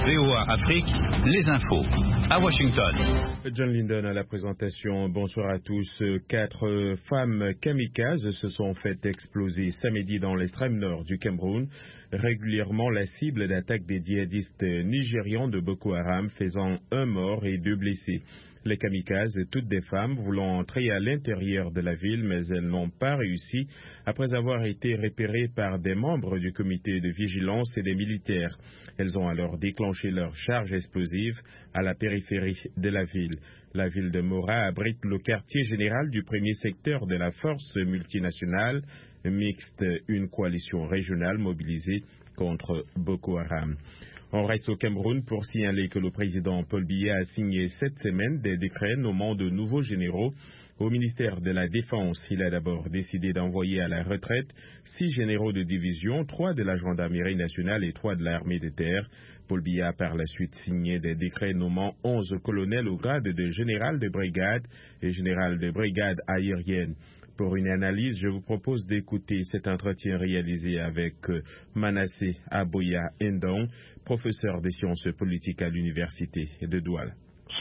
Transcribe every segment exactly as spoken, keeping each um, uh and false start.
V O A Afrique, les infos. À Washington. John Lindon à la présentation. Bonsoir à tous. Quatre femmes kamikazes se sont fait exploser samedi dans l'extrême nord du Cameroun, régulièrement la cible d'attaques des djihadistes nigérians de Boko Haram, faisant un mort et deux blessés. Les kamikazes, toutes des femmes, voulant entrer à l'intérieur de la ville, mais elles n'ont pas réussi après avoir été repérées par des membres du comité de vigilance et des militaires. Elles ont alors déclenché leur charge explosive à la périphérie de la ville. La ville de Mora abrite le quartier général du premier secteur de la force multinationale mixte, une coalition régionale mobilisée contre Boko Haram. On reste au Cameroun pour signaler que le président Paul Biya a signé cette semaine des décrets nommant de nouveaux généraux au ministère de la Défense. Il a d'abord décidé d'envoyer à la retraite six généraux de division, trois de la gendarmerie nationale et trois de l'armée de terre. Paul Biya a par la suite signé des décrets nommant onze colonels au grade de général de brigade et général de brigade aérienne. Pour une analyse, je vous propose d'écouter cet entretien réalisé avec Manasseh Aboya Ndong, professeur des sciences politiques à l'université de Douala.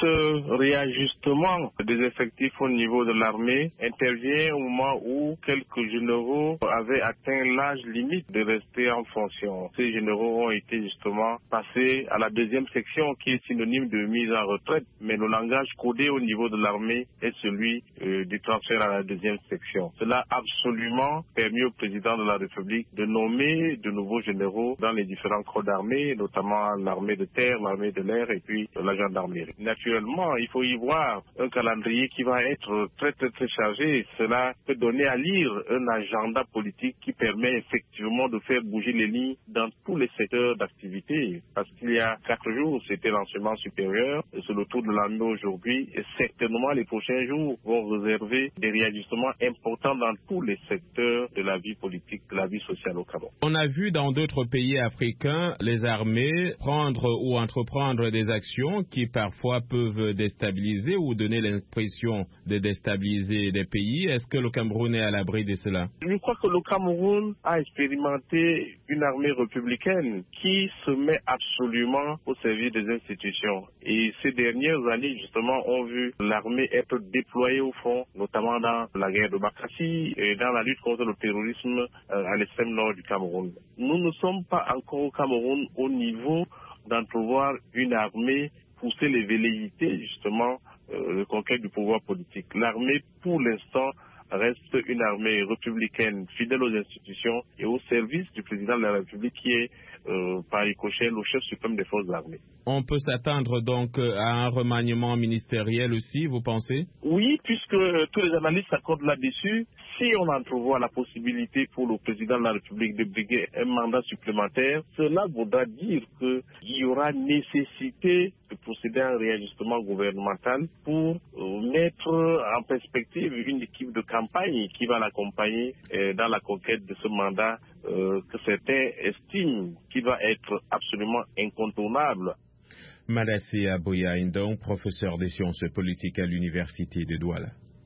Ce réajustement des effectifs au niveau de l'armée intervient au moment où quelques généraux avaient atteint l'âge limite de rester en fonction. Ces généraux ont été justement passés à la deuxième section qui est synonyme de mise en retraite, mais le langage codé au niveau de l'armée est celui euh, du transfert à la deuxième section. Cela a absolument permis au président de la République de nommer de nouveaux généraux dans les différents corps d'armée, notamment l'armée de terre, l'armée de l'air et puis la gendarmerie. Naturellement, il faut y voir un calendrier qui va être très très très chargé. Cela peut donner à lire un agenda politique qui permet effectivement de faire bouger les lignes dans tous les secteurs d'activité. Parce qu'il y a quatre jours, c'était l'enseignement supérieur, et c'est le tour de l'armée aujourd'hui, et certainement les prochains jours vont réserver des réajustements importants dans tous les secteurs de la vie politique, de la vie sociale au Cameroun. On a vu dans d'autres pays africains les armées prendre ou entreprendre des actions qui parfois peuvent déstabiliser ou donner l'impression de déstabiliser des pays. Est-ce que le Cameroun est à l'abri de cela? Je crois que le Cameroun a expérimenté une armée républicaine qui se met absolument au service des institutions. Et ces dernières années, justement, ont vu l'armée être déployée au front, notamment dans la guerre de Bakassi et dans la lutte contre le terrorisme à l'extrême nord du Cameroun. Nous ne sommes pas encore au Cameroun au niveau d'entrevoir une armée pousser les velléités, justement, euh, de conquête du pouvoir politique. L'armée, pour l'instant, reste une armée républicaine, fidèle aux institutions et au service du président de la République qui est, euh, par ricochet, le chef suprême des forces armées. On peut s'attendre donc à un remaniement ministériel aussi, vous pensez? Oui, puisque tous les analystes s'accordent là-dessus. Si on entrevoit la possibilité pour le président de la République de briguer un mandat supplémentaire, cela voudra dire qu'il y aura nécessité de procéder à un réajustement gouvernemental pour euh, mettre en perspective une équipe de campagne qui va l'accompagner euh, dans la conquête de ce mandat euh, que certains estiment qui va être absolument incontournable. Manasseh Aboya Ndong, professeur des sciences politiques à l'université de Douala.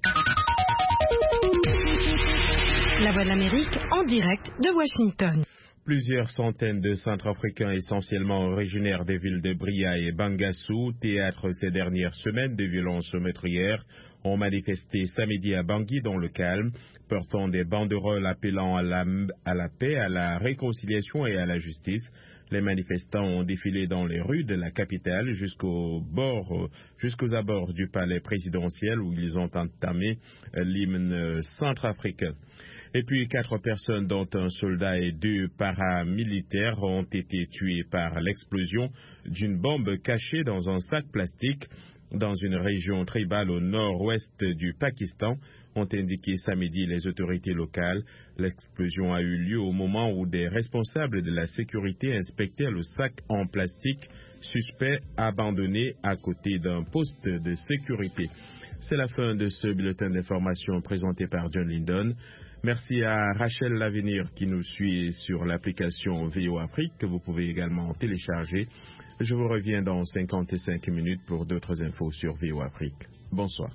La Voix de l'Amérique en direct de Washington. Plusieurs centaines de Centrafricains, essentiellement originaires des villes de Bria et Bangassou, théâtre ces dernières semaines de violences meurtrières, ont manifesté samedi à Bangui dans le calme, portant des banderoles appelant à la, à la paix, à la réconciliation et à la justice. Les manifestants ont défilé dans les rues de la capitale jusqu'au bord, jusqu'aux abords du palais présidentiel où ils ont entamé l'hymne centrafricain. Et puis quatre personnes, dont un soldat et deux paramilitaires, ont été tués par l'explosion d'une bombe cachée dans un sac plastique dans une région tribale au nord-ouest du Pakistan, ont indiqué samedi les autorités locales. L'explosion a eu lieu au moment où des responsables de la sécurité inspectaient le sac en plastique suspect abandonné à côté d'un poste de sécurité. C'est la fin de ce bulletin d'information présenté par John Lindon. Merci à Rachel Lavenir qui nous suit sur l'application V O Afrique que vous pouvez également télécharger. Je vous reviens dans cinquante-cinq minutes pour d'autres infos sur V O Afrique. Bonsoir.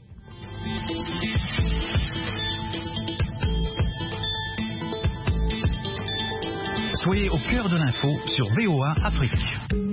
Soyez au cœur de l'info sur V O A Afrique.